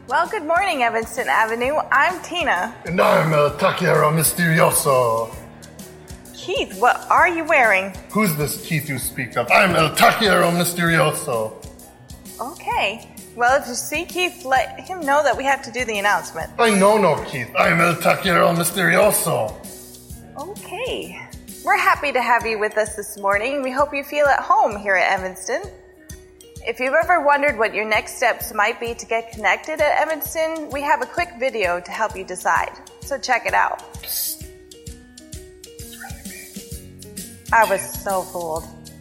Well, good morning, Evanston Avenue. I'm Tina. And I'm El Taquero Misterioso. Keith, what are you wearing? Who's this Keith you speak of? I'm El Taquero Misterioso. Okay. Well, if you see Keith, let him know that we have to do the announcement. I know no Keith. I'm El Taquero Misterioso. Okay. We're happy to have you with us this morning. We hope you feel at home here at Evanston. If you've ever wondered what your next steps might be to get connected at Evanston, we have a quick video to help you decide. So check it out. Psst. It's really me. I was so fooled.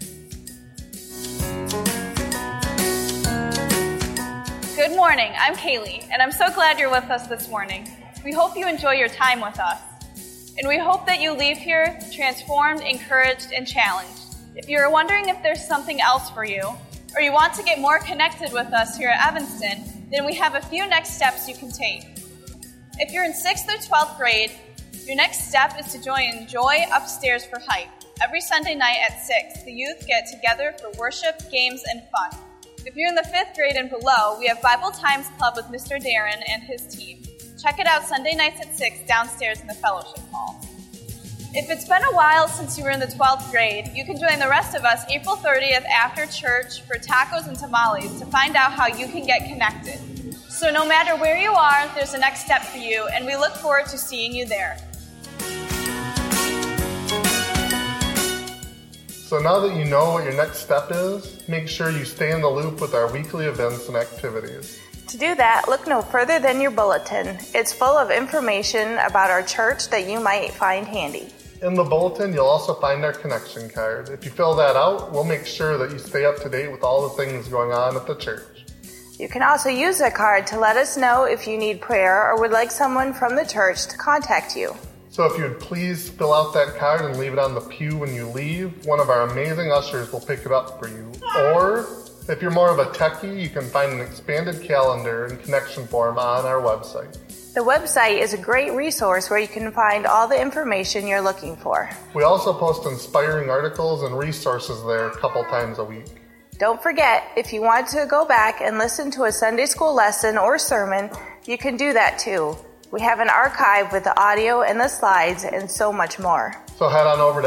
Good morning, I'm Kaylee, and I'm so glad you're with us this morning. We hope you enjoy your time with us. And we hope that you leave here transformed, encouraged, and challenged. If you're wondering if there's something else for you, or you want to get more connected with us here at Evanston, then we have a few next steps you can take. If you're in 6th or 12th grade, your next step is to join Joy Upstairs for Hype. Every Sunday night at 6, the youth get together for worship, games, and fun. If you're in the 5th grade and below, we have Bible Times Club with Mr. Darren and his team. Check it out Sunday nights at 6 downstairs in the fellowship hall. If it's been a while since you were in the 12th grade, you can join the rest of us April 30th after church for tacos and tamales to find out how you can get connected. So no matter where you are, there's a next step for you, and we look forward to seeing you there. So now that you know what your next step is, make sure you stay in the loop with our weekly events and activities. To do that, look no further than your bulletin. It's full of information about our church that you might find handy. In the bulletin, you'll also find our connection card. If you fill that out, we'll make sure that you stay up to date with all the things going on at the church. You can also use that card to let us know if you need prayer or would like someone from the church to contact you. So if you would please fill out that card and leave it on the pew when you leave, one of our amazing ushers will pick it up for you. Or if you're more of a techie, you can find an expanded calendar and connection form on our website. The website is a great resource where you can find all the information you're looking for. We also post inspiring articles and resources there a couple times a week. Don't forget, if you want to go back and listen to a Sunday school lesson or sermon, you can do that too. We have an archive with the audio and the slides and so much more. So head on over to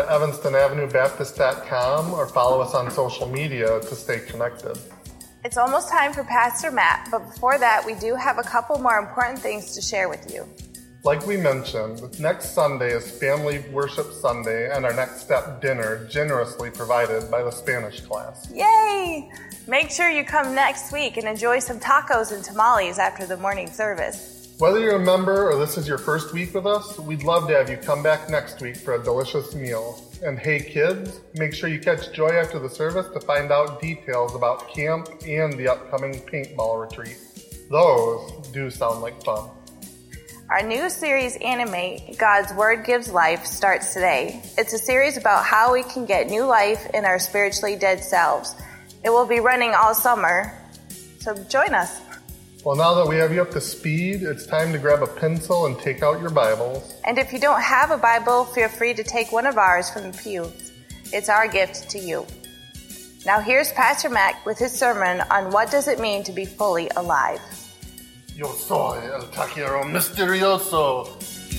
evanstonavenuebaptist.com or follow us on social media to stay connected. It's almost time for Pastor Matt, but before that, we do have a couple more important things to share with you. Like we mentioned, next Sunday is Family Worship Sunday and our Next Step dinner, generously provided by the Spanish class. Yay! Make sure you come next week and enjoy some tacos and tamales after the morning service. Whether you're a member or this is your first week with us, we'd love to have you come back next week for a delicious meal. And hey kids, make sure you catch Joy after the service to find out details about camp and the upcoming paintball retreat. Those do sound like fun. Our new series, Animate, God's Word Gives Life, starts today. It's a series about how we can get new life in our spiritually dead selves. It will be running all summer, so join us. Well, now that we have you up to speed, it's time to grab a pencil and take out your Bibles. And if you don't have a Bible, feel free to take one of ours from the pews. It's our gift to you. Now here's Pastor Mac with his sermon on what does it mean to be fully alive. Yo soy el taquero misterioso.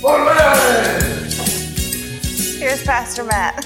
Olé! Here's Pastor Matt.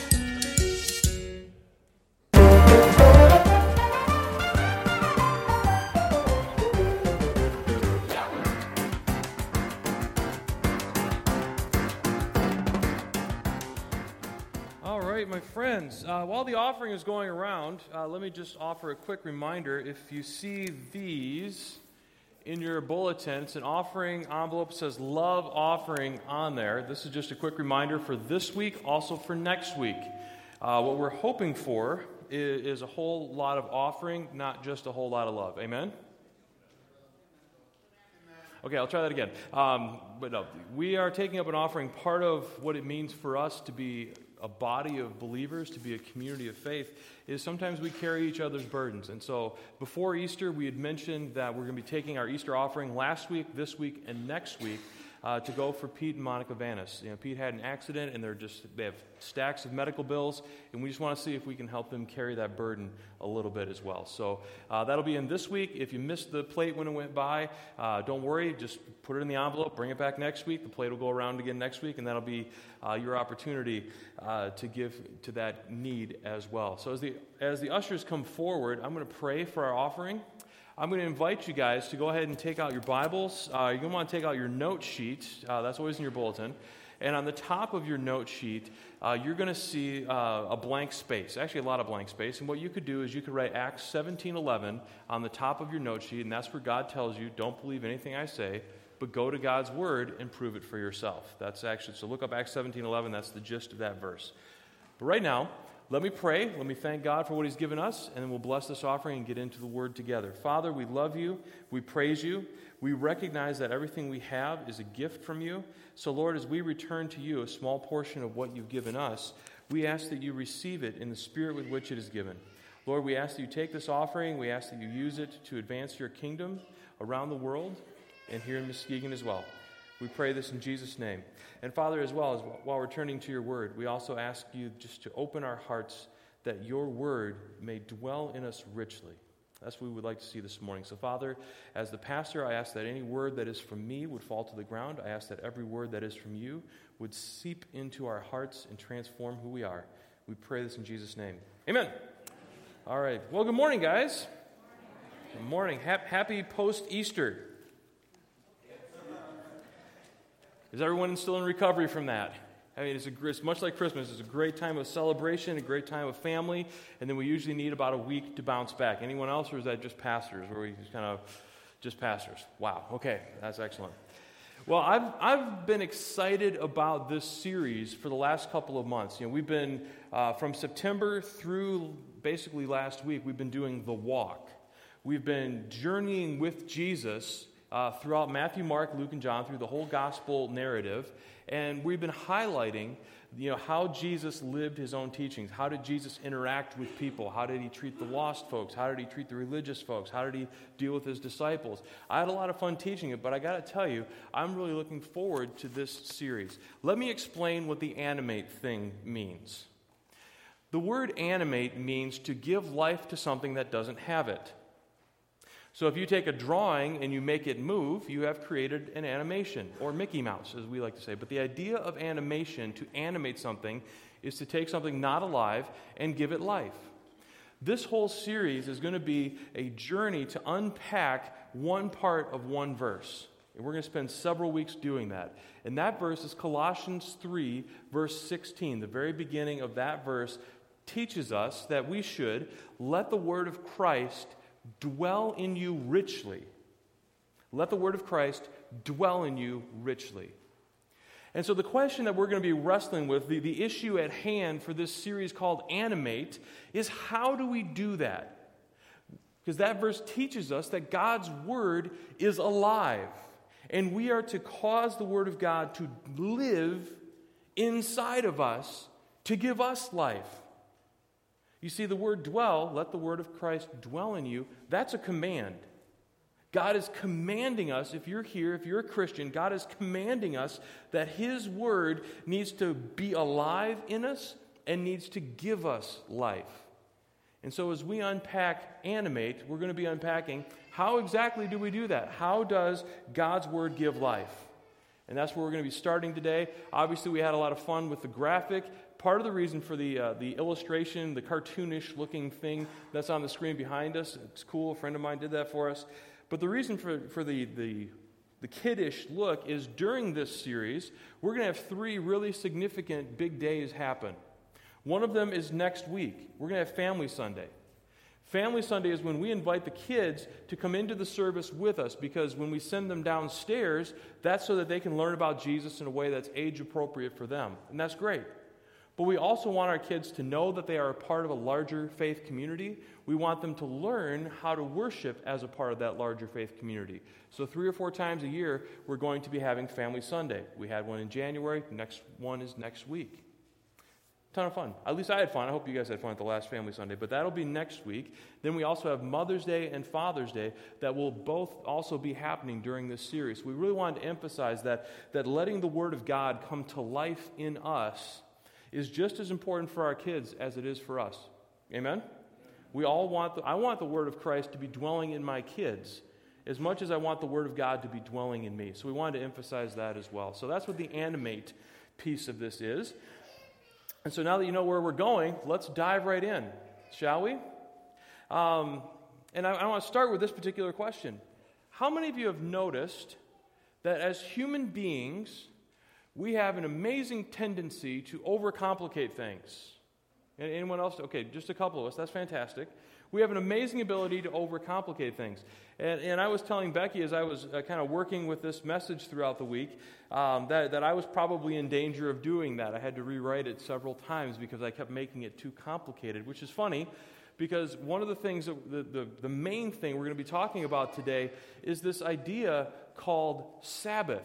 My friends, while the offering is going around, let me just offer a quick reminder. If you see these in your bulletin, it's an offering envelope that says Love Offering on there. This is just a quick reminder for this week, also for next week. What we're hoping for is a whole lot of offering, not just a whole lot of love. Amen? Okay, I'll try that again. But no, we are taking up an offering. Part of what it means for us to be a body of believers, to be a community of faith, is sometimes we carry each other's burdens. And so before Easter, we had mentioned that we're going to be taking our Easter offering last week, this week, and next week. to go for Pete and Monica Vanis. Pete had an accident, and they have stacks of medical bills, and we just want to see if we can help them carry that burden a little bit as well. So that'll be in this week. If you missed the plate when it went by, don't worry. Just put it in the envelope, bring it back next week. The plate will go around again next week, and that'll be your opportunity to give to that need as well. So as the ushers come forward, I'm going to pray for our offering. I'm going to invite you guys to go ahead and take out your Bibles. You're going to want to take out your note sheet. That's always in your bulletin. And on the top of your note sheet, you're going to see a blank space, actually a lot of blank space. And what you could do is you could write Acts 17:11 on the top of your note sheet, and that's where God tells you, don't believe anything I say, but go to God's Word and prove it for yourself. That's actually, so look up Acts 17:11, that's the gist of that verse. But right now, let me pray. Let me thank God for what He's given us, and then we'll bless this offering and get into the Word together. Father, we love you. We praise you. We recognize that everything we have is a gift from you. So, Lord, as we return to you a small portion of what you've given us, we ask that you receive it in the spirit with which it is given. Lord, we ask that you take this offering. We ask that you use it to advance your kingdom around the world and here in Muskegon as well. We pray this in Jesus' name. And Father, as well, while we're turning to your word, we also ask you just to open our hearts that your word may dwell in us richly. That's what we would like to see this morning. So, Father, as the pastor, I ask that any word that is from me would fall to the ground. I ask that every word that is from you would seep into our hearts and transform who we are. We pray this in Jesus' name. Amen. All right. Well, good morning, guys. Good morning. Happy post-Easter. Is everyone still in recovery from that? I mean, it's much like Christmas. It's a great time of celebration, a great time of family, and then we usually need about a week to bounce back. Anyone else, or is that just pastors, where we just pastors? Wow, okay, that's excellent. Well, I've been excited about this series for the last couple of months. We've been, from September through basically last week, we've been doing The Walk. We've been journeying with Jesus throughout Matthew, Mark, Luke, and John, through the whole gospel narrative. And we've been highlighting, how Jesus lived his own teachings. How did Jesus interact with people? How did he treat the lost folks? How did he treat the religious folks? How did he deal with his disciples? I had a lot of fun teaching it, but I got to tell you, I'm really looking forward to this series. Let me explain what the animate thing means. The word animate means to give life to something that doesn't have it. So if you take a drawing and you make it move, you have created an animation, or Mickey Mouse, as we like to say. But the idea of animation, to animate something, is to take something not alive and give it life. This whole series is going to be a journey to unpack one part of one verse. And we're going to spend several weeks doing that. And that verse is Colossians 3, verse 16. The very beginning of that verse teaches us that we should let the word of Christ dwell in you richly. Let the word of Christ dwell in you richly. And so the question that we're going to be wrestling with, the issue at hand for this series called Animate, is how do we do that? Because that verse teaches us that God's word is alive. And we are to cause the word of God to live inside of us to give us life. You see, the word dwell, let the word of Christ dwell in you, that's a command. God is commanding us, if you're here, if you're a Christian, God is commanding us that his word needs to be alive in us and needs to give us life. And so as we unpack Animate, we're going to be unpacking how exactly do we do that? How does God's word give life? And that's where we're going to be starting today. Obviously, we had a lot of fun with the graphic. Part of the reason for the illustration, the cartoonish looking thing that's on the screen behind us, it's cool, a friend of mine did that for us. But the reason for the kiddish look is during this series, we're going to have 3 really significant big days happen. One of them is next week. We're going to have Family Sunday. Family Sunday is when we invite the kids to come into the service with us, because when we send them downstairs, that's so that they can learn about Jesus in a way that's age appropriate for them. And that's great. But we also want our kids to know that they are a part of a larger faith community. We want them to learn how to worship as a part of that larger faith community. So 3 or 4 times a year, we're going to be having Family Sunday. We had one in January. The next one is next week. Ton of fun. At least I had fun. I hope you guys had fun at the last Family Sunday. But that'll be next week. Then we also have Mother's Day and Father's Day that will both also be happening during this series. We really wanted to emphasize that letting the Word of God come to life in us is just as important for our kids as it is for us. Amen? We all I want the Word of Christ to be dwelling in my kids as much as I want the Word of God to be dwelling in me. So we wanted to emphasize that as well. So that's what the animate piece of this is. And so now that you know where we're going, let's dive right in, shall we? And I want to start with this particular question. How many of you have noticed that as human beings, we have an amazing tendency to overcomplicate things? Anyone else? Okay, just a couple of us. That's fantastic. We have an amazing ability to overcomplicate things. And I was telling Becky as I was kind of working with this message throughout the week that I was probably in danger of doing that. I had to rewrite it several times because I kept making it too complicated, which is funny because one of the things, the main thing we're going to be talking about today is this idea called Sabbath.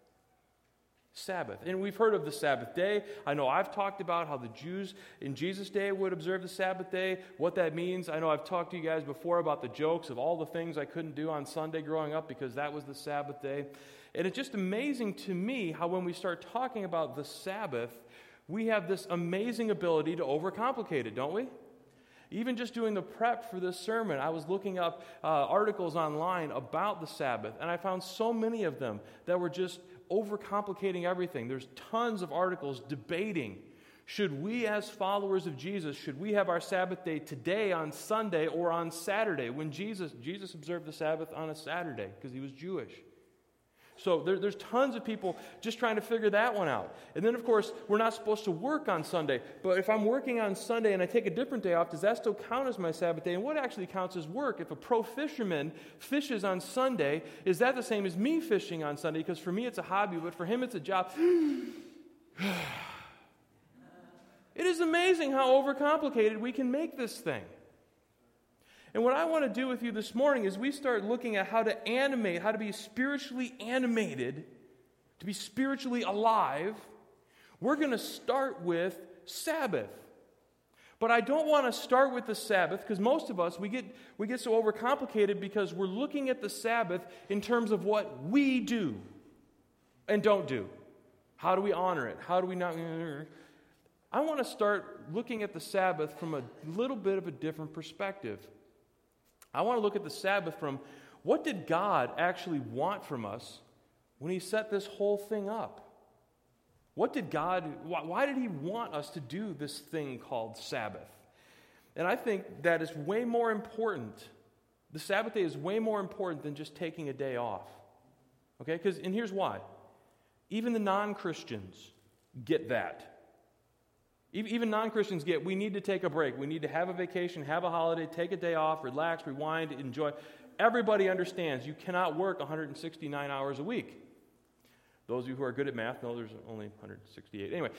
Sabbath. And we've heard of the Sabbath day. I know I've talked about how the Jews in Jesus' day would observe the Sabbath day, what that means. I know I've talked to you guys before about the jokes of all the things I couldn't do on Sunday growing up because that was the Sabbath day. And it's just amazing to me how when we start talking about the Sabbath, we have this amazing ability to overcomplicate it, don't we? Even just doing the prep for this sermon, I was looking up articles online about the Sabbath, and I found so many of them that were just overcomplicating everything. There's tons of articles debating, should we as followers of Jesus, should we have our Sabbath day today on Sunday or on Saturday? When Jesus observed the Sabbath on a Saturday because he was Jewish. So there's tons of people just trying to figure that one out. And then, of course, we're not supposed to work on Sunday. But if I'm working on Sunday and I take a different day off, does that still count as my Sabbath day? And what actually counts as work? If a pro fisherman fishes on Sunday, is that the same as me fishing on Sunday? Because for me, it's a hobby, but for him, it's a job. It is amazing how overcomplicated we can make this thing. And what I want to do with you this morning is we start looking at how to animate, how to be spiritually animated, to be spiritually alive. We're going to start with Sabbath. But I don't want to start with the Sabbath because most of us, we get so overcomplicated because we're looking at the Sabbath in terms of what we do and don't do. How do we honor it? How do we not? I want to start looking at the Sabbath from a little bit of a different perspective. I want to look at the Sabbath from what did God actually want from us when he set this whole thing up? Why did he want us to do this thing called Sabbath? And I think that is way more important. The Sabbath day is way more important than just taking a day off. Okay? And here's why. Even the non-Christians get that. Even non-Christians get, we need to take a break. We need to have a vacation, have a holiday, take a day off, relax, rewind, enjoy. Everybody understands you cannot work 169 hours a week. Those of you who are good at math know there's only 168. Anyway,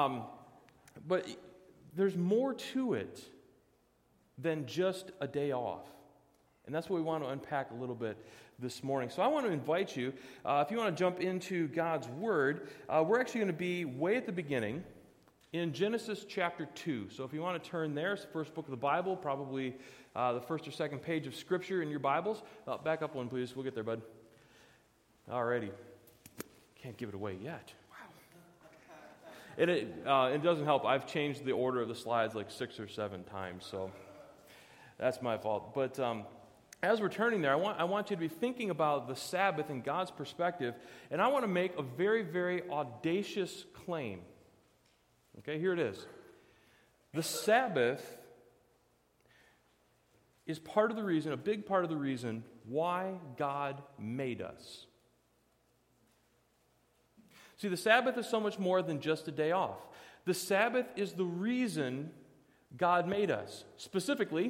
but there's more to it than just a day off. And that's what we want to unpack a little bit this morning. So I want to invite you, if you want to jump into God's Word, we're actually going to be way at the beginning in Genesis chapter 2. So if you want to turn there, it's the first book of the Bible, probably the first or second page of Scripture in your Bibles. Back up one, please. We'll get there, bud. Alrighty. Can't give it away yet. Wow. And it doesn't help. I've changed the order of the slides like 6 or 7 times, so that's my fault. But as we're turning there, I want you to be thinking about the Sabbath in God's perspective, and I want to make a very, very audacious claim. Okay, here it is. The Sabbath is part of the reason, a big part of the reason, why God made us. See, the Sabbath is so much more than just a day off. The Sabbath is the reason God made us. Specifically,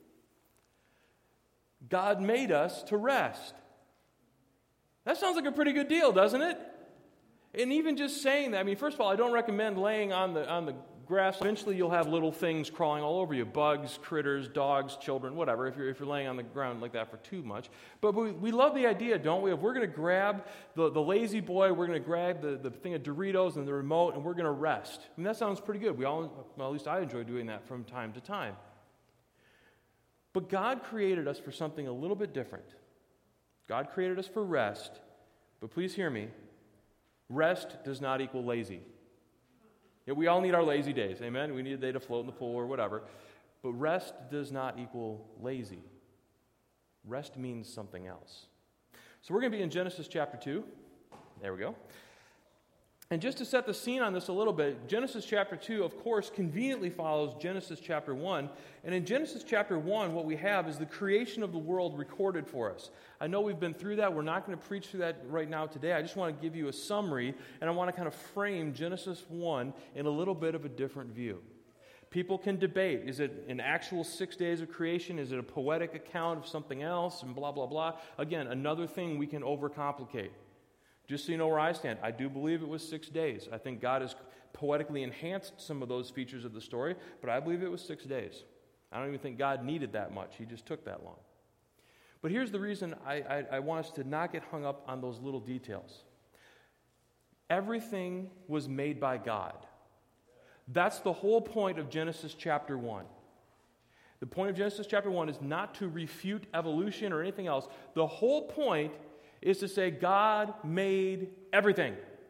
God made us to rest. That sounds like a pretty good deal, doesn't it? And even just saying that, I mean, first of all, I don't recommend laying on the grass, eventually you'll have little things crawling all over you, bugs, critters, dogs, children, whatever, if you're laying on the ground like that for too much. But we love the idea, don't we, if we're going to grab the lazy boy, we're going to grab the thing of Doritos and the remote, and we're going to rest. I mean, that sounds pretty good. Well, at least I enjoy doing that from time to time. But God created us for something a little bit different. God created us for rest, but please hear me, rest does not equal lazy. Yeah, we all need our lazy days, amen? We need a day to float in the pool or whatever. But rest does not equal lazy. Rest means something else. So we're going to be in Genesis chapter 2. There we go. And just to set the scene on this a little bit, Genesis chapter 2, of course, conveniently follows Genesis chapter 1. And in Genesis chapter 1, what we have is the creation of the world recorded for us. I know we've been through that. We're not going to preach through that right now today. I just want to give you a summary, and I want to kind of frame Genesis 1 in a little bit of a different view. People can debate. Is it an actual 6 days of creation? Is it a poetic account of something else? And blah, blah, blah. Again, another thing we can overcomplicate. Just so you know where I stand, I do believe it was 6 days. I think God has poetically enhanced some of those features of the story, but I believe it was 6 days. I don't even think God needed that much. He just took that long. But here's the reason I want us to not get hung up on those little details. Everything was made by God. That's the whole point of Genesis chapter 1. The point of Genesis chapter 1 is not to refute evolution or anything else. The whole point is to say God made everything.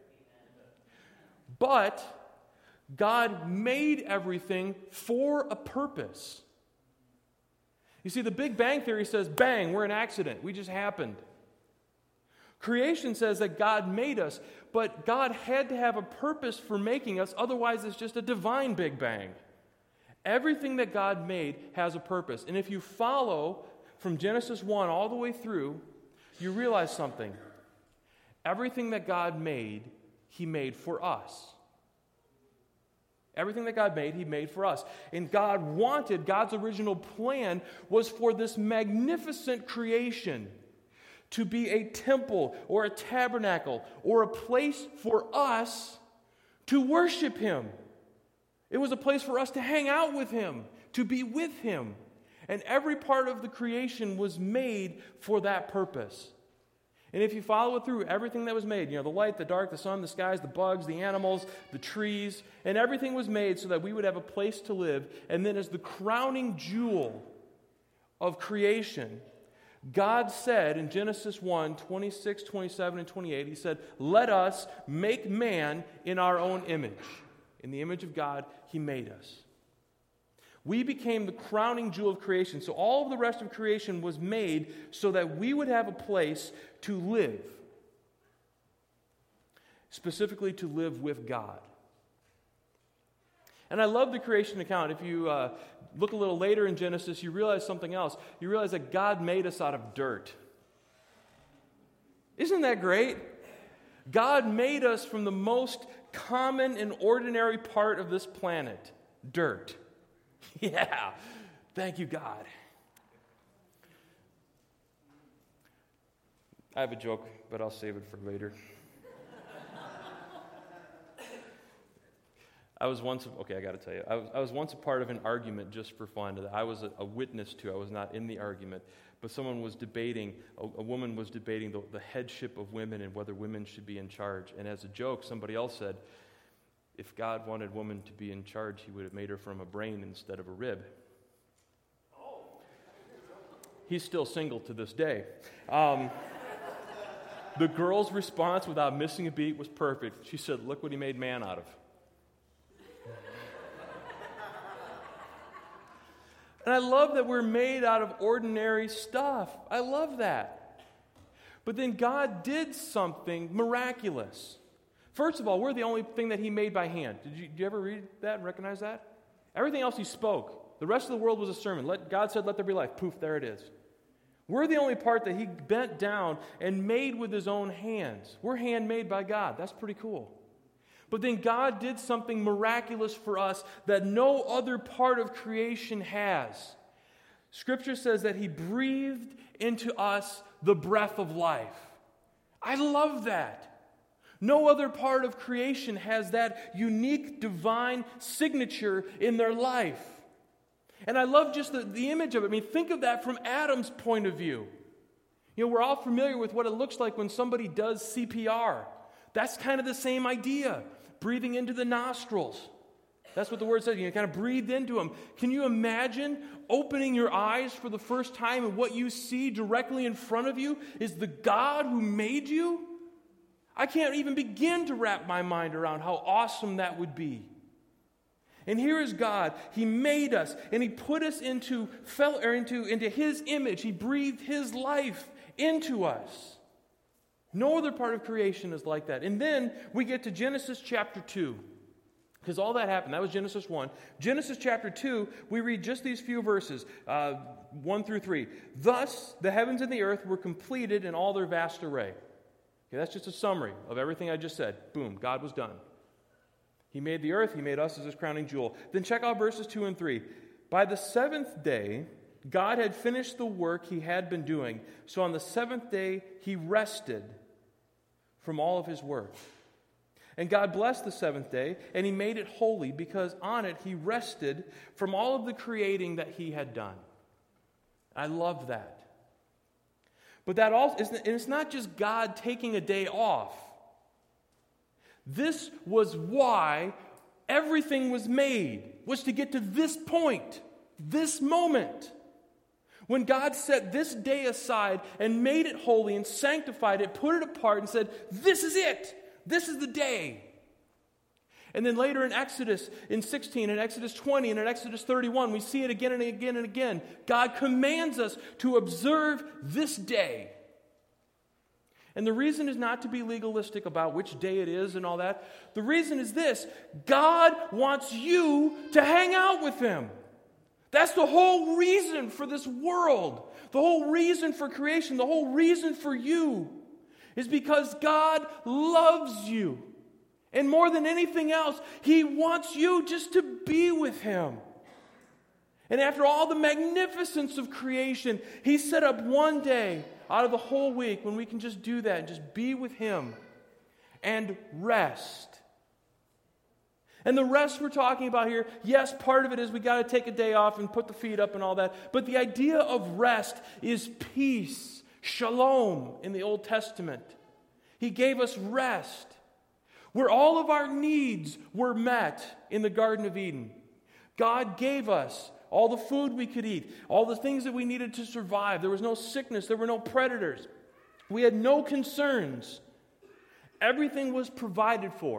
But God made everything for a purpose. You see, the Big Bang Theory says, bang, we're an accident. We just happened. Creation says that God made us, but God had to have a purpose for making us, otherwise it's just a divine Big Bang. Everything that God made has a purpose. And if you follow from Genesis 1 all the way through, you realize something. Everything that God made, He made for us. Everything that God made, He made for us. And God's original plan was for this magnificent creation to be a temple or a tabernacle or a place for us to worship Him. It was a place for us to hang out with Him, to be with Him. And every part of the creation was made for that purpose. And if you follow it through, everything that was made, the light, the dark, the sun, the skies, the bugs, the animals, the trees, and everything was made so that we would have a place to live. And then as the crowning jewel of creation, God said in Genesis 1, 26, 27, and 28, He said, let us make man in our own image. In the image of God, He made us. We became the crowning jewel of creation. So all of the rest of creation was made so that we would have a place to live. Specifically to live with God. And I love the creation account. If you look a little later in Genesis, you realize something else. You realize that God made us out of dirt. Isn't that great? God made us from the most common and ordinary part of this planet, dirt. Yeah, thank you, God. I have a joke, but I'll save it for later. I got to tell you. I was once a part of an argument just for fun that I was a witness to. I was not in the argument, but someone was debating, a woman was debating the headship of women and whether women should be in charge. And as a joke, somebody else said, if God wanted woman to be in charge, He would have made her from a brain instead of a rib. He's still single to this day. The girl's response, without missing a beat, was perfect. She said, look what He made man out of. And I love that we're made out of ordinary stuff. I love that. But then God did something miraculous. First of all, we're the only thing that He made by hand. Did you ever read that and recognize that? Everything else He spoke. The rest of the world was a sermon. God said, let there be life. Poof, there it is. We're the only part that He bent down and made with His own hands. We're handmade by God. That's pretty cool. But then God did something miraculous for us that no other part of creation has. Scripture says that He breathed into us the breath of life. I love that. No other part of creation has that unique divine signature in their life. And I love just the image of it. I mean, think of that from Adam's point of view. You know, we're all familiar with what it looks like when somebody does CPR. That's kind of the same idea. Breathing into the nostrils. That's what the word says. You kind of breathe into them. Can you imagine opening your eyes for the first time and what you see directly in front of you is the God who made you? I can't even begin to wrap my mind around how awesome that would be. And here is God. He made us, and He put us into His image. He breathed His life into us. No other part of creation is like that. And then we get to Genesis chapter 2. Because all that happened. That was Genesis 1. Genesis chapter 2, we read just these few verses, 1 through 3. Thus, the heavens and the earth were completed in all their vast array. Okay, that's just a summary of everything I just said. Boom, God was done. He made the earth, He made us as His crowning jewel. Then check out verses 2 and 3. By the seventh day, God had finished the work He had been doing. So on the seventh day, He rested from all of His work. And God blessed the seventh day, and He made it holy, because on it He rested from all of the creating that He had done. I love that. But that also, and it's not just God taking a day off. This was why everything was made, was to get to this point, this moment. When God set this day aside and made it holy and sanctified it, put it apart and said, this is it. This is the day. And then later in Exodus, in 16, in Exodus 20, and in Exodus 31, we see it again and again and again. God commands us to observe this day. And the reason is not to be legalistic about which day it is and all that. The reason is this: God wants you to hang out with Him. That's the whole reason for this world. The whole reason for creation. The whole reason for you is because God loves you. And more than anything else, He wants you just to be with Him. And after all the magnificence of creation, He set up one day out of the whole week when we can just do that and just be with Him and rest. And the rest we're talking about here, yes, part of it is we got to take a day off and put the feet up and all that. But the idea of rest is peace, shalom in the Old Testament. He gave us rest where all of our needs were met in the Garden of Eden. God gave us all the food we could eat, all the things that we needed to survive. There was no sickness. There were no predators. We had no concerns. Everything was provided for.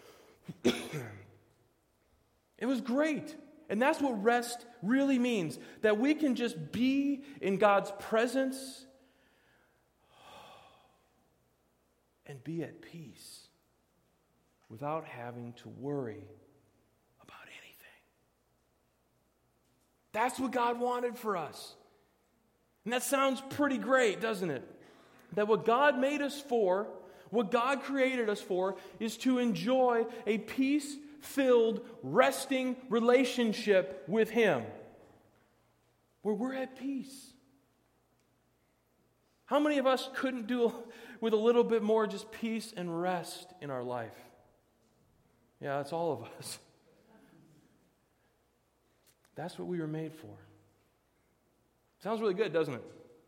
It was great. And that's what rest really means, that we can just be in God's presence and be at peace without having to worry about anything. That's what God wanted for us. And that sounds pretty great, doesn't it? That what God made us for, what God created us for, is to enjoy a peace-filled, resting relationship with Him, where we're at peace. How many of us couldn't do with a little bit more just peace and rest in our life? Yeah, that's all of us. That's what we were made for. Sounds really good, doesn't it?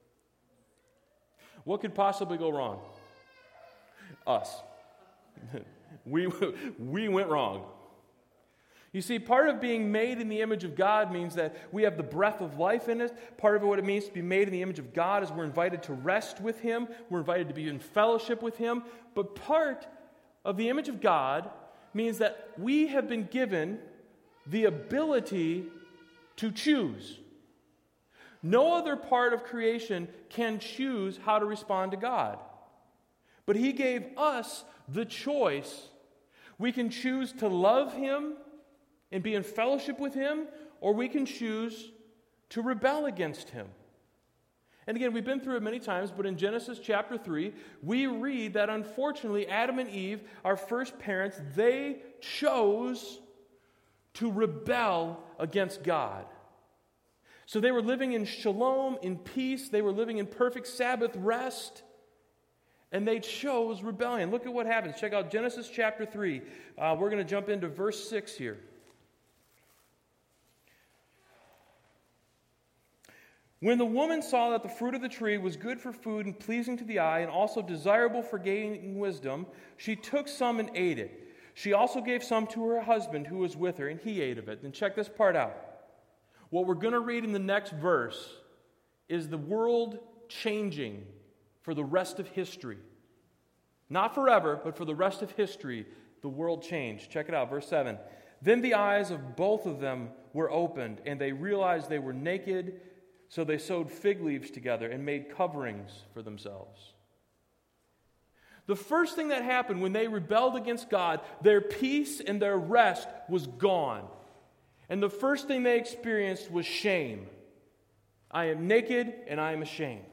What could possibly go wrong? Us. We went wrong. You see, part of being made in the image of God means that we have the breath of life in us. Part of what it means to be made in the image of God is we're invited to rest with Him. We're invited to be in fellowship with Him. But part of the image of God means that we have been given the ability to choose. No other part of creation can choose how to respond to God. But He gave us the choice. We can choose to love Him and be in fellowship with Him, or we can choose to rebel against Him. And again, we've been through it many times, but in Genesis chapter 3, we read that unfortunately Adam and Eve, our first parents, they chose to rebel against God. So they were living in shalom, in peace. They were living in perfect Sabbath rest. And they chose rebellion. Look at what happens. Check out Genesis chapter 3. We're going to jump into verse 6 here. When the woman saw that the fruit of the tree was good for food and pleasing to the eye and also desirable for gaining wisdom, she took some and ate it. She also gave some to her husband who was with her, and he ate of it. Then check this part out. What we're going to read in the next verse is the world changing for the rest of history. Not forever, but for the rest of history, the world changed. Check it out, verse 7. Then the eyes of both of them were opened, and they realized they were naked. So they sewed fig leaves together and made coverings for themselves. The first thing that happened when they rebelled against God, their peace and their rest was gone. And the first thing they experienced was shame. I am naked and I am ashamed.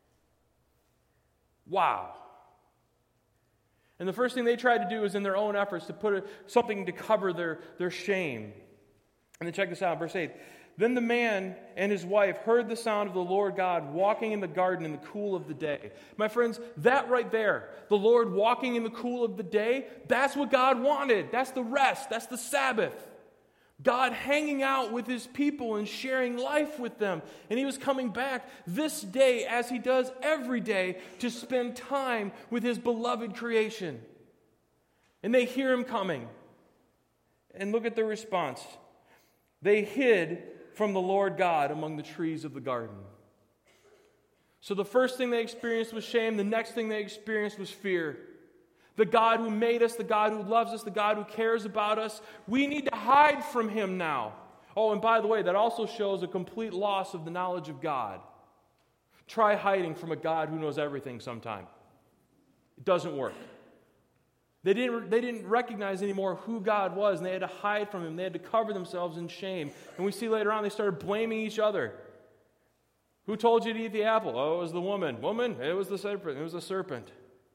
Wow. And the first thing they tried to do is in their own efforts to put something to cover their shame. And then check this out, verse 8. Then the man and his wife heard the sound of the Lord God walking in the garden in the cool of the day. My friends, that right there, the Lord walking in the cool of the day, that's what God wanted. That's the rest. That's the Sabbath. God hanging out with his people and sharing life with them. And he was coming back this day, as he does every day, to spend time with his beloved creation. And they hear him coming. And look at their response. They hid from the Lord God among the trees of the garden. So the first thing they experienced was shame. The next thing they experienced was fear. The God who made us, the God who loves us, the God who cares about us, we need to hide from him now. Oh, and by the way, that also shows a complete loss of the knowledge of God. Try hiding from a God who knows everything sometime. It doesn't work. They didn't recognize anymore who God was, and they had to hide from him. They had to cover themselves in shame. And we see later on they started blaming each other. Who told you to eat the apple? Oh, it was the woman. Woman? It was the serpent. It was the serpent.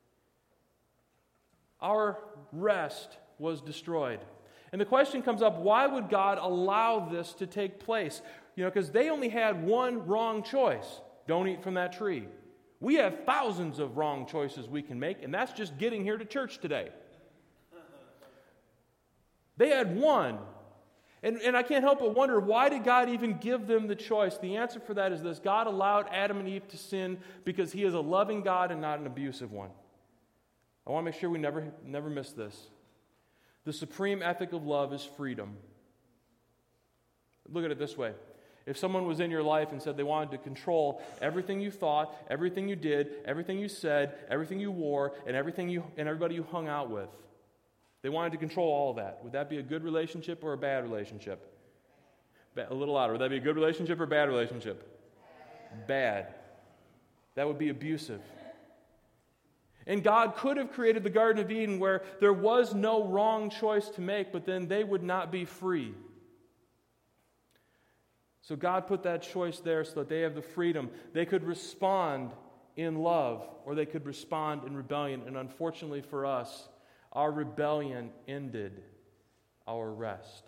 Our rest was destroyed. And the question comes up, why would God allow this to take place? Because they only had one wrong choice. Don't eat from that tree. We have thousands of wrong choices we can make, and that's just getting here to church today. They had one. And I can't help but wonder, why did God even give them the choice? The answer for that is this. God allowed Adam and Eve to sin because he is a loving God and not an abusive one. I want to make sure we never miss this. The supreme ethic of love is freedom. Look at it this way. If someone was in your life and said they wanted to control everything you thought, everything you did, everything you said, everything you wore, and everybody you hung out with, they wanted to control all of that. Would that be a good relationship or a bad relationship? A little louder. Would that be a good relationship or a bad relationship? Bad. That would be abusive. And God could have created the Garden of Eden where there was no wrong choice to make, but then they would not be free. So God put that choice there so that they have the freedom. They could respond in love, or they could respond in rebellion. And unfortunately for us, our rebellion ended our rest.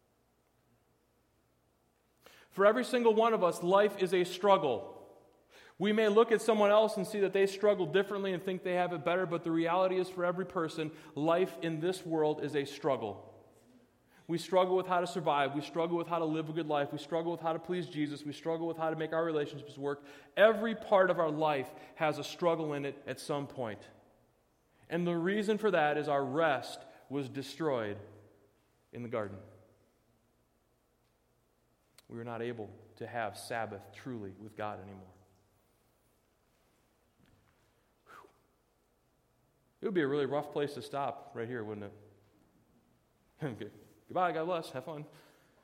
For every single one of us, life is a struggle. We may look at someone else and see that they struggle differently and think they have it better, but the reality is for every person, life in this world is a struggle. We struggle with how to survive. We struggle with how to live a good life. We struggle with how to please Jesus. We struggle with how to make our relationships work. Every part of our life has a struggle in it at some point. And the reason for that is our rest was destroyed in the garden. We were not able to have Sabbath truly with God anymore. Whew. It would be a really rough place to stop right here, wouldn't it? Okay. Goodbye, God bless, have fun.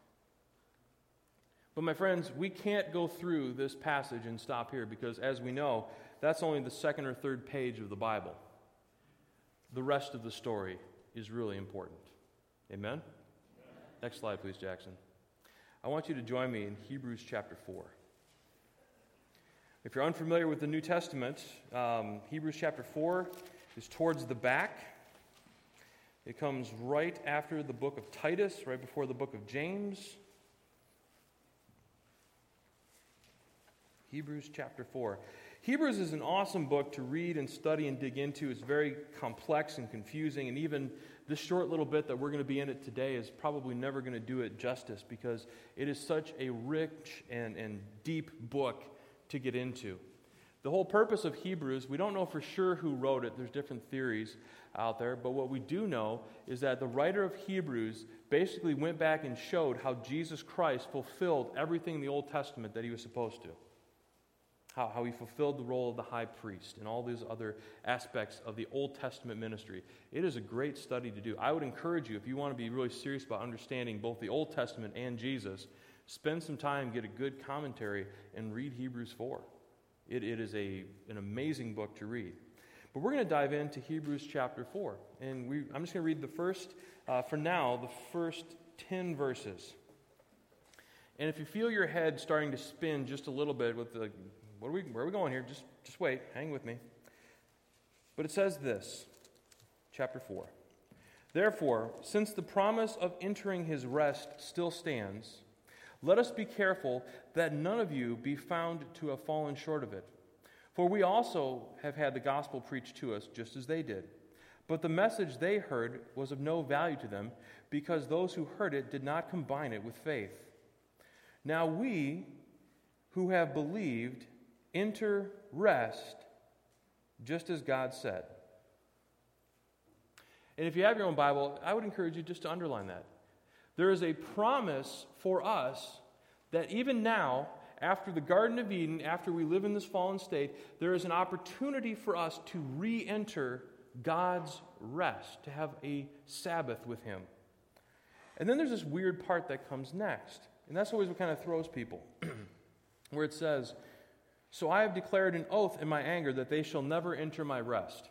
But my friends, we can't go through this passage and stop here because, as we know, that's only the second or third page of the Bible. The rest of the story is really important. Amen? Next slide, please, Jackson. I want you to join me in Hebrews chapter 4. If you're unfamiliar with the New Testament, Hebrews chapter 4 is towards the back. It comes right after the book of Titus, right before the book of James. Hebrews chapter 4. Hebrews is an awesome book to read and study and dig into. It's very complex and confusing, and even this short little bit that we're going to be in it today is probably never going to do it justice because it is such a rich and deep book to get into. The whole purpose of Hebrews, we don't know for sure who wrote it. There's different theories out there, but what we do know is that the writer of Hebrews basically went back and showed how Jesus Christ fulfilled everything in the Old Testament that he was supposed to. How he fulfilled the role of the high priest and all these other aspects of the Old Testament ministry. It is a great study to do. I would encourage you, if you want to be really serious about understanding both the Old Testament and Jesus, spend some time, get a good commentary, and read Hebrews 4. It is an amazing book to read. But we're going to dive into Hebrews chapter 4. And I'm just going to read the first 10 verses. And if you feel your head starting to spin just a little bit with the where are we going here? Just wait. Hang with me. But it says this, chapter 4. Therefore, since the promise of entering his rest still stands, let us be careful that none of you be found to have fallen short of it. For we also have had the gospel preached to us just as they did. But the message they heard was of no value to them because those who heard it did not combine it with faith. Now we who have believed enter rest, just as God said. And if you have your own Bible, I would encourage you just to underline that. There is a promise for us that even now, after the Garden of Eden, after we live in this fallen state, there is an opportunity for us to re-enter God's rest, to have a Sabbath with Him. And then there's this weird part that comes next. And that's always what kind of throws people. Where it says, so I have declared an oath in my anger that they shall never enter my rest.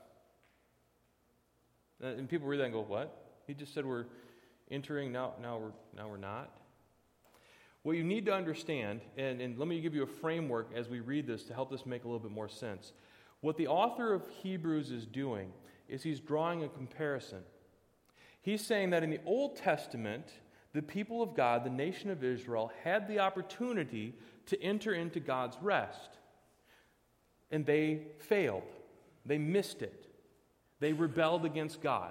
And people read that and go, what? He just said we're entering, now we're not. What you need to understand, and let me give you a framework as we read this to help this make a little bit more sense. What the author of Hebrews is doing is he's drawing a comparison. He's saying that in the Old Testament, the people of God, the nation of Israel, had the opportunity to enter into God's rest. And they failed. They missed it. They rebelled against God.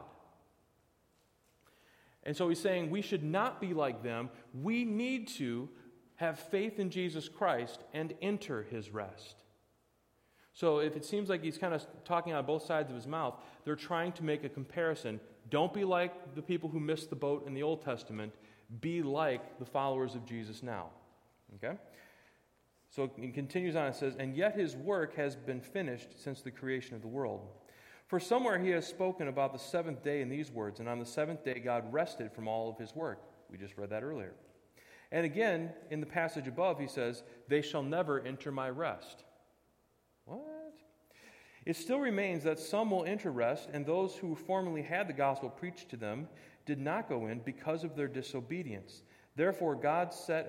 And so he's saying we should not be like them. We need to have faith in Jesus Christ and enter his rest. So if it seems like he's kind of talking out of both sides of his mouth, they're trying to make a comparison. Don't be like the people who missed the boat in the Old Testament. Be like the followers of Jesus now. Okay? So it continues on, it says, and yet his work has been finished since the creation of the world. For somewhere he has spoken about the seventh day in these words, and on the seventh day God rested from all of his work. We just read that earlier. And again, in the passage above, he says, they shall never enter my rest. What? It still remains that some will enter rest, and those who formerly had the gospel preached to them did not go in because of their disobedience. Therefore God set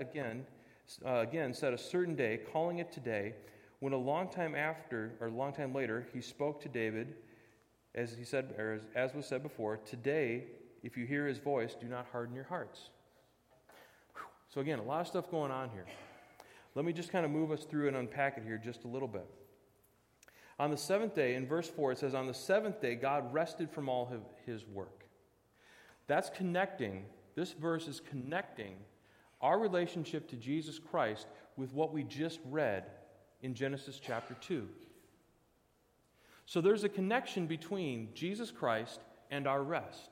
set a certain day, calling it today, when a long time later, he spoke to David, as he said, or as was said before, today, if you hear his voice, do not harden your hearts. So again, a lot of stuff going on here. Let me just kind of move us through and unpack it here just a little bit. On the seventh day, in verse 4, it says, on the seventh day, God rested from all of his work. That's connecting, this verse is connecting our relationship to Jesus Christ with what we just read in Genesis chapter 2. So there's a connection between Jesus Christ and our rest.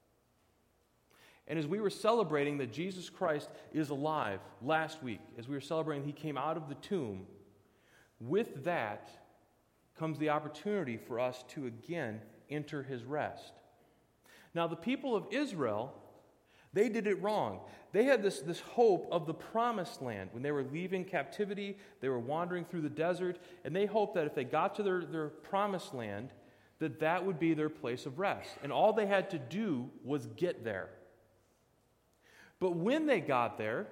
And as we were celebrating that Jesus Christ is alive last week, as we were celebrating he came out of the tomb, with that comes the opportunity for us to again enter his rest. Now the people of Israel, they did it wrong. They had this hope of the promised land. When they were leaving captivity, they were wandering through the desert, and they hoped that if they got to their promised land, that would be their place of rest. And all they had to do was get there. But when they got there,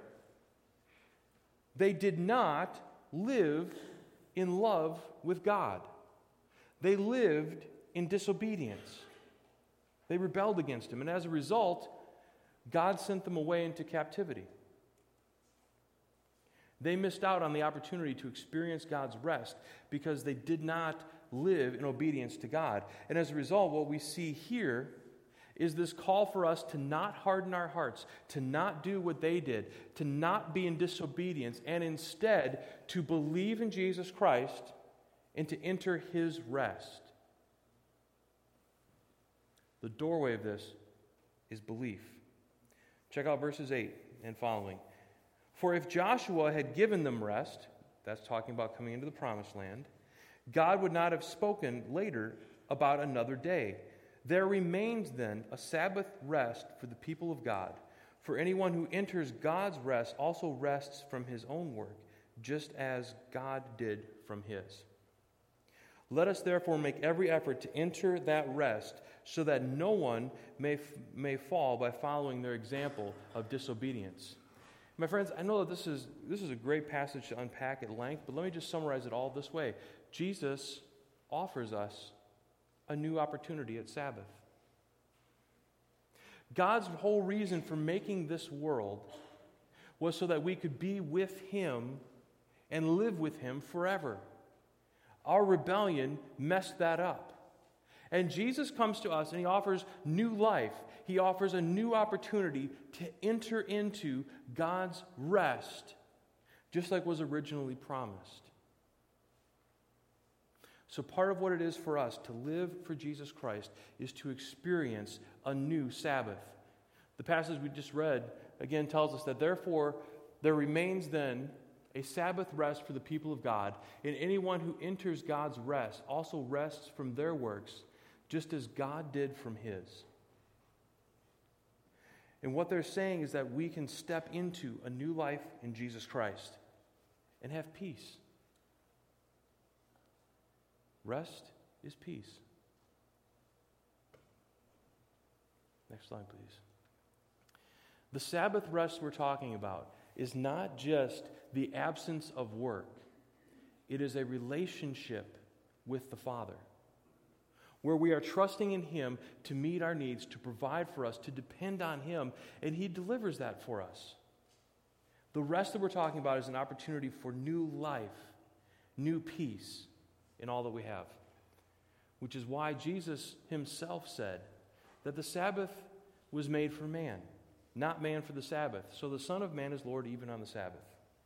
they did not live in love with God. They lived in disobedience. They rebelled against him, and as a result, God sent them away into captivity. They missed out on the opportunity to experience God's rest because they did not live in obedience to God. And as a result, what we see here is this call for us to not harden our hearts, to not do what they did, to not be in disobedience, and instead to believe in Jesus Christ and to enter His rest. The doorway of this is belief. Check out verses 8 and following. For if Joshua had given them rest, that's talking about coming into the promised land, God would not have spoken later about another day. There remains then a Sabbath rest for the people of God. For anyone who enters God's rest also rests from his own work, just as God did from His. Let us therefore make every effort to enter that rest, so that no one may fall by following their example of disobedience. My friends, I know that this is a great passage to unpack at length, but let me just summarize it all this way. Jesus offers us a new opportunity at Sabbath. God's whole reason for making this world was so that we could be with Him and live with Him forever. Our rebellion messed that up. And Jesus comes to us and He offers new life. He offers a new opportunity to enter into God's rest, just like was originally promised. So part of what it is for us to live for Jesus Christ is to experience a new Sabbath. The passage we just read again tells us that therefore there remains then a Sabbath rest for the people of God, and anyone who enters God's rest also rests from their works, just as God did from His. And what they're saying is that we can step into a new life in Jesus Christ and have peace. Rest is peace. Next slide, please. The Sabbath rest we're talking about is not just the absence of work. It is a relationship with the Father, where we are trusting in Him to meet our needs, to provide for us, to depend on Him, and He delivers that for us. The rest that we're talking about is an opportunity for new life, new peace in all that we have, which is why Jesus Himself said that the Sabbath was made for man, not man for the Sabbath. So the Son of Man is Lord even on the Sabbath.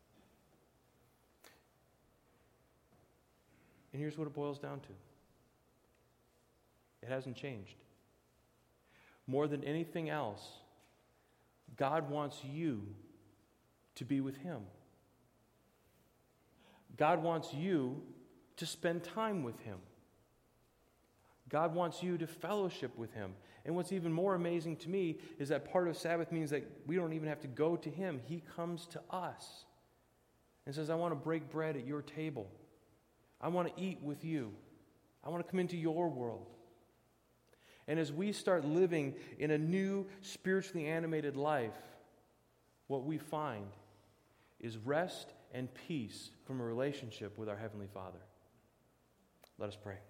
And here's what it boils down to. It hasn't changed. More than anything else, God wants you to be with Him. God wants you to spend time with Him. God wants you to fellowship with Him. And what's even more amazing to me is that part of Sabbath means that we don't even have to go to Him. He comes to us and says, I want to break bread at your table. I want to eat with you. I want to come into your world. And as we start living in a new spiritually animated life, what we find is rest and peace from a relationship with our Heavenly Father. Let us pray.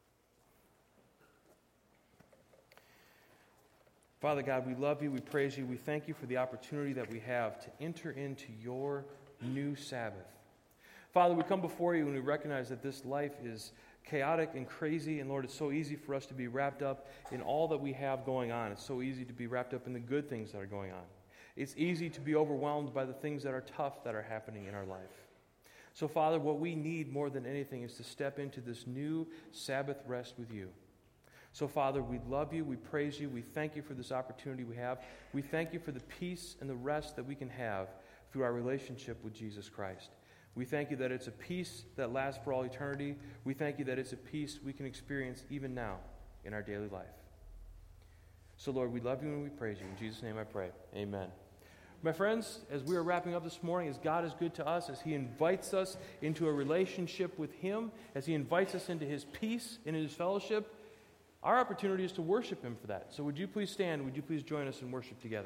Father God, we love You, we praise You, we thank You for the opportunity that we have to enter into Your new Sabbath. Father, we come before You and we recognize that this life is chaotic and crazy, and Lord, it's so easy for us to be wrapped up in all that we have going on. It's so easy to be wrapped up in the good things that are going on. It's easy to be overwhelmed by the things that are tough that are happening in our life. So, Father, what we need more than anything is to step into this new Sabbath rest with You. So, Father, we love You, we praise You, we thank You for this opportunity we have. We thank You for the peace and the rest that we can have through our relationship with Jesus Christ. We thank You that it's a peace that lasts for all eternity. We thank You that it's a peace we can experience even now in our daily life. So, Lord, we love You and we praise You. In Jesus' name I pray. Amen. My friends, as we are wrapping up this morning, as God is good to us, as He invites us into a relationship with Him, as He invites us into His peace and His fellowship, our opportunity is to worship Him for that. So would you please stand? Would you please join us in worship together?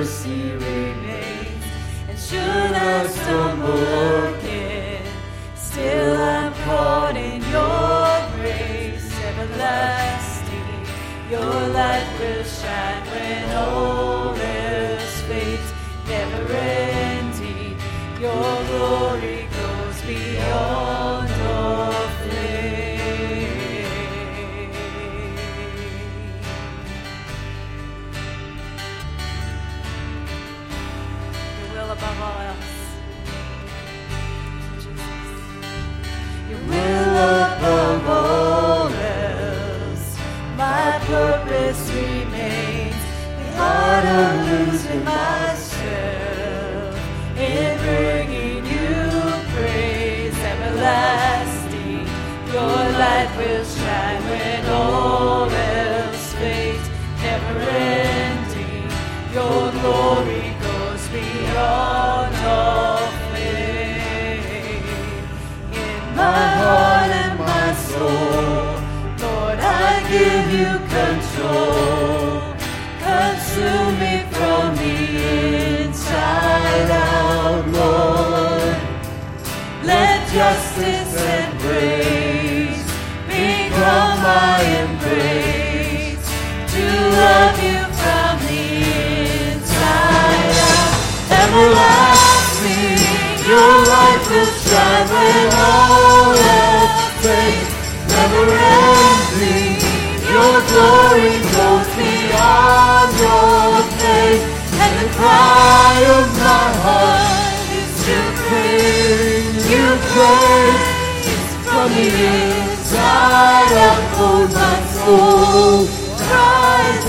mercy remains. And should I stumble again, still I'm caught in your grace everlasting. Your light will shine when all else fades, never ending. Your glory goes beyond all flame. Your will above all else. Your will above all else. My purpose remains. The art of losing myself in bringing you praise everlasting. Your light will shine when all else fades, never ending. Your glory goes beyond all flame. In my heart and my soul, Lord, I give you control. Consume me from the inside out, Lord. Let justice and praise become my embrace. To love you from the inside out. Everlasting, your light will shine when all else fades. Never ending, your glory goes beyond your faith. And the cry of my heart is to praise you, praise. From the inside out, oh, my soul cries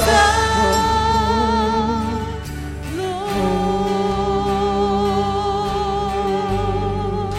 out, Lord.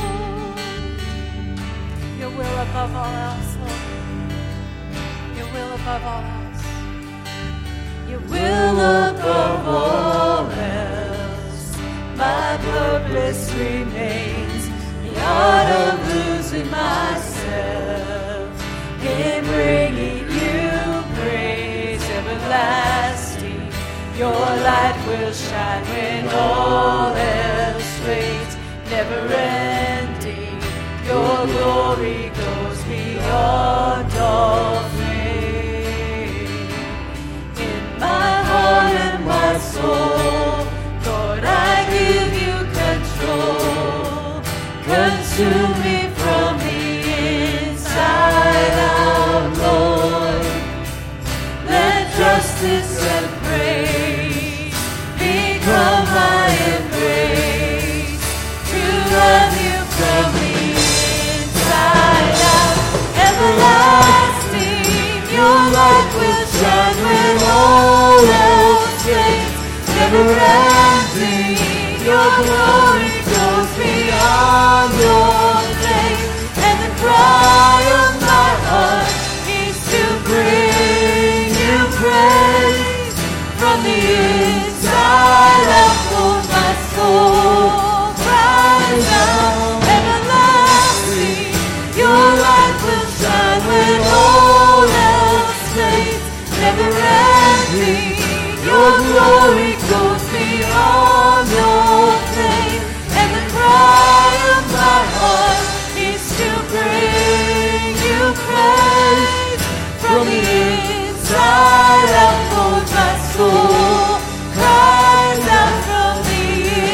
Your will above all else, Lord. Your will above all else. Your will above all else. My purpose remains. The art of losing myself in bringing you praise everlasting. Your light will shine when all else fades, never ending. Your glory goes beyond all flame. In my heart and my soul, Lord, I give you control. Consume me from the inside out, Lord. Let justice and praise become my embrace. To love you from the inside out. Everlasting, your light will shine when all else fades. Never ending, your glory goes beyond your name. And the cry of my heart is to bring you praise. From the inside out, oh, my soul cries out. Everlasting, your light will shine when all else fades. Never ending, your glory goes beyond your name. And the cry of my heart is to bring you praise. From the inside out, oh, my soul cries out. From the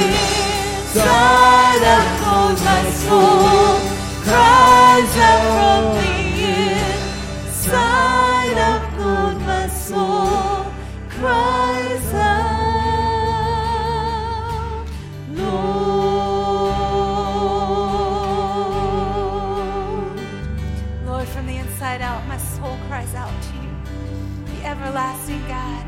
inside out, oh, my soul cries out. From the inside out, oh, my soul cries out, Lord. Lord, from the inside out, my soul cries out to you, the everlasting God.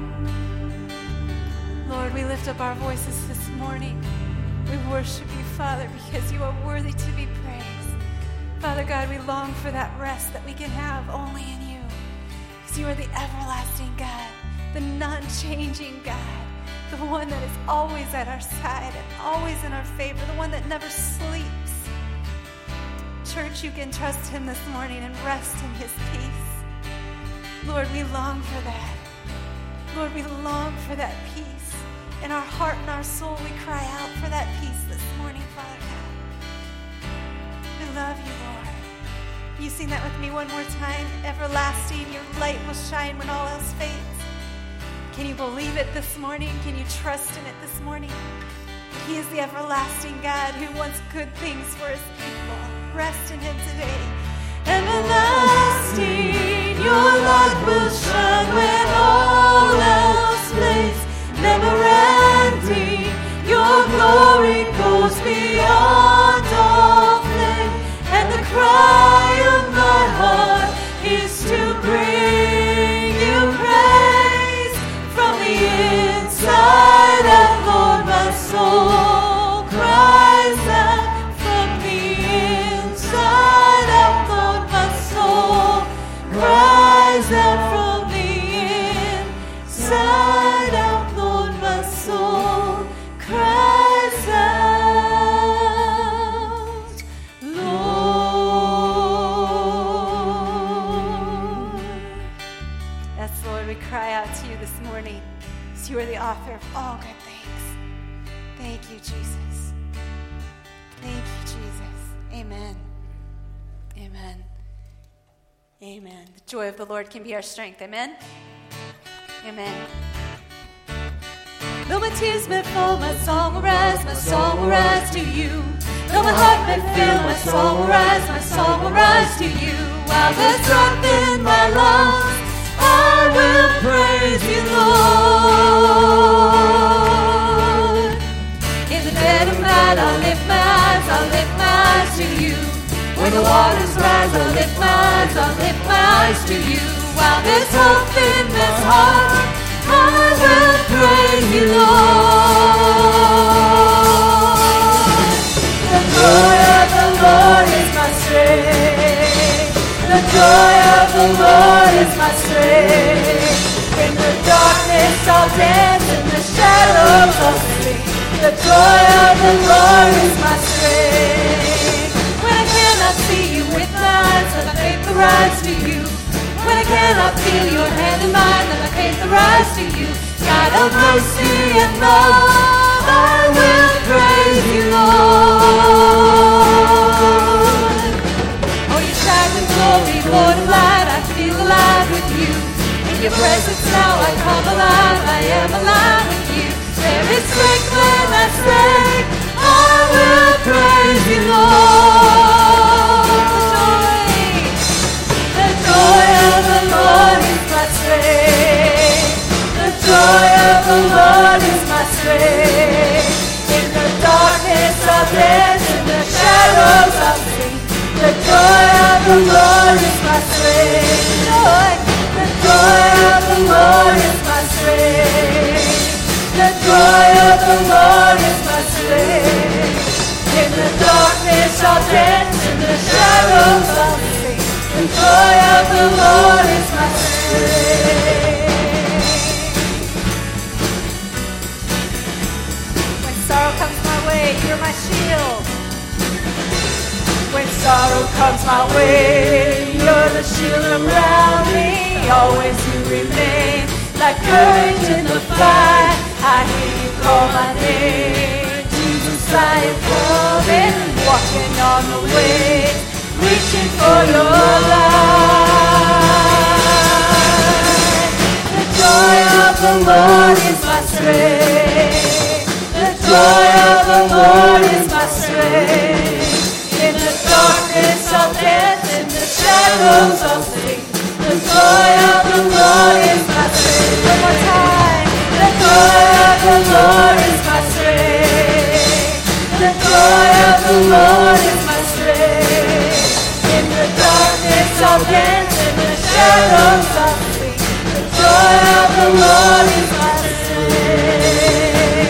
Lord, we lift up our voices this morning. We worship you, Father, because you are worthy to be praised. Father God, we long for that rest that we can have only in you, because you are the everlasting God, the non-changing God, the one that is always at our side and always in our favor, the one that never sleeps. Church, you can trust him this morning and rest in his peace. Lord, we long for that. Lord, we long for that peace. In our heart and our soul, we cry out for that peace this morning, Father God. We love you, Lord. You sing that with me one more time. Everlasting, your light will shine when all else fades. Can you believe it this morning? Can you trust in it this morning? He is the everlasting God who wants good things for his people. Rest in him today. Everlasting, your light will shine when all else fades. Never ending, your glory goes beyond all flame. And the cry of my heart is to bring you praise. From the inside out, Lord, my soul cries out. From the inside out, Lord, my soul cries out. From the inside out, Lord, my soul cries out. Lord. Yes, Lord, we cry out to you this morning. You are the author of all good things. Thank you, Jesus. Thank you, Jesus. Amen. Amen. Amen. The joy of the Lord can be our strength. Amen. Amen. Though my tears may fall, my song will rise to you. Though my heart may fail, my song will rise to you. While there's breath in my lungs, I will praise you, Lord. In the dead of night, I'll lift my eyes to you. When the waters rise, I'll lift my eyes to you. While there's hope in this heart, I will praise you, Lord. The joy of the Lord is my strength. The joy of the Lord is my strength. In the darkness I'll dance, in the shadows I'll sing. The joy of the Lord is my strength. When I cannot see you with my eyes, let my faith arise to you. When I cannot feel your hand in mine, let my faith arise to you. God of mercy and love, I will praise you, Lord. Oh, you shine with glory, Lord of light, I feel alive with you. In your presence now I come alive, I am alive with you. There is strength when I say, I will praise you, Lord. The joy of the Lord is my strength. The joy of the Lord is my strength. In the darkness I'll dance, in the shadows I'll sing. The joy of the Lord is my strength. The joy of the Lord is my strength. The joy of the Lord is my strength. In the darkness I'll dance, in the shadows I'll sing. The joy of the Lord is my strength. When sorrow comes my way, you're my shield. When sorrow comes my way, you're the shield around me. Always you remain like courage in the fight. I hear you call my name. Jesus, I am coming, walking on the way, reaching for your light. The joy of the Lord is my strength. The joy of the Lord is my strength. In the darkness I'll dance, in the shadows I'll sing. The joy of the Lord is my strength. One more time. The joy of the Lord is my strength. The joy of the Lord is my strength. In the darkness I'll dance, in the shadows I'll sing. The joy of the Lord is my strength.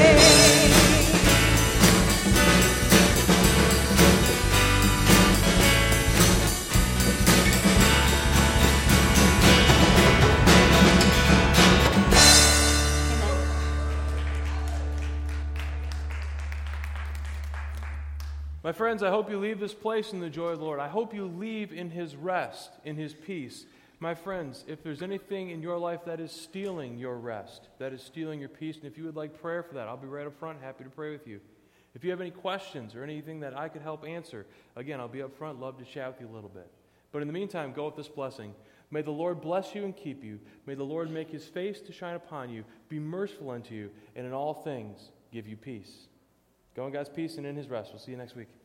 My friends, I hope you leave this place in the joy of the Lord. I hope you leave in his rest, in his peace. My friends, if there's anything in your life that is stealing your rest, that is stealing your peace, and if you would like prayer for that, I'll be right up front, happy to pray with you. If you have any questions or anything that I could help answer, again, I'll be up front, love to chat with you a little bit. But in the meantime, go with this blessing. May the Lord bless you and keep you. May the Lord make his face to shine upon you, be merciful unto you, and in all things give you peace. Go in God's peace and in his rest. We'll see you next week.